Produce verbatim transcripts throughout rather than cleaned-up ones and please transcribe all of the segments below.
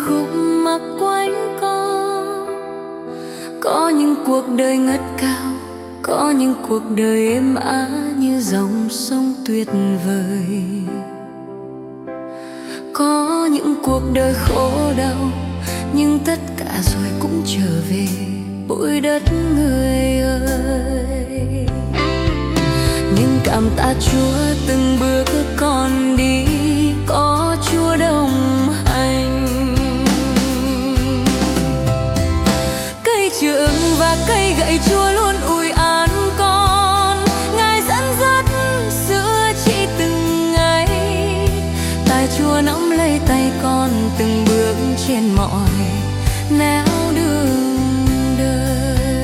khúc mắc quanh co. Có những cuộc đời ngất cao, có những cuộc đời êm ả như dòng sông tuyệt vời. Có những cuộc đời khổ đau, nhưng tất cả rồi cũng trở về bụi đất người ơi. Nhưng cảm tạ Chúa từng bước con đi, có Chúa đồng hành. Cây trượng và cây gậy Chúa luôn ủi an con, Ngài dẫn dắt sửa chỉ từng ngày. Tay Chúa nắm lấy tay con từng bước trên mọi nẻo đường đời.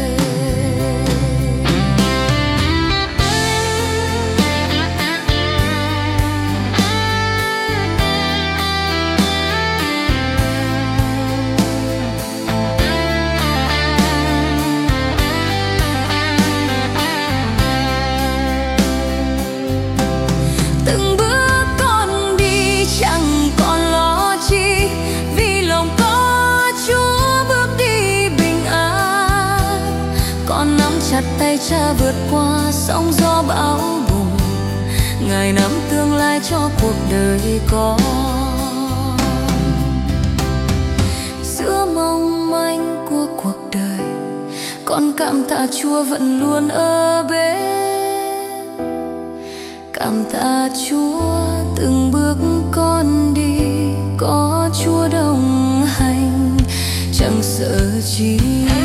Từng bước con đi chẳng còn lo chi, vì lòng có Chúa bước đi bình an. Con nắm chặt tay Cha vượt qua sóng gió bão bùng, Ngài nắm tương lai cho cuộc đời con. Giữa mong manh của cuộc đời, con cảm tạ Chúa vẫn luôn ở bên. Cảm tạ Chúa từng bước con đi, có Chúa đồng hành chẳng sợ chi.